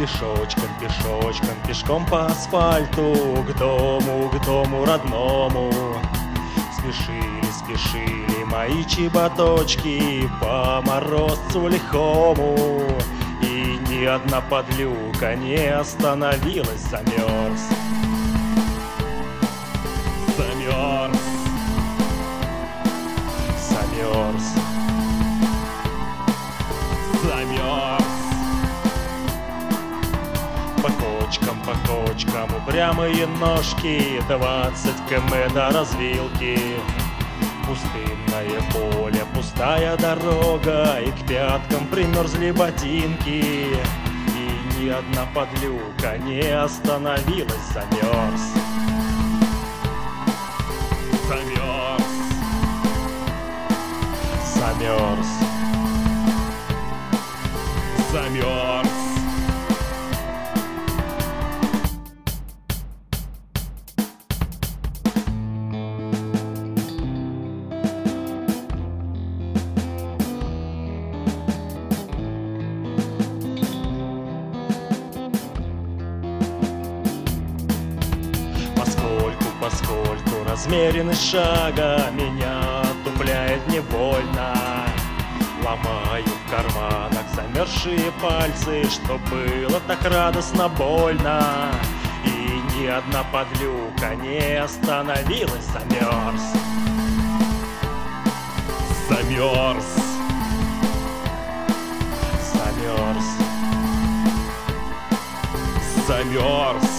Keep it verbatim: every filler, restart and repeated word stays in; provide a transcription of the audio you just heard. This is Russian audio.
Пешочком, пешочком, пешком по асфальту к дому, к дому родному. Спешили, спешили мои чеботочки по морозцу лихому. И ни одна подлюка не остановилась, замерз. Замерз. Замерз. Замерз. По кочкам, по кочкам упрямые ножки, двадцать километров до развилки. Пустынное поле, пустая дорога, и к пяткам примерзли ботинки. И ни одна подлюка не остановилась, замерз. Замерз. Замерз. Замерз. Поскольку размеренность шага меня отупляет невольно, ломаю в карманах замерзшие пальцы, что было так радостно больно. И ни одна подлюка не остановилась, замерз. Замерз. Замерз. Замерз.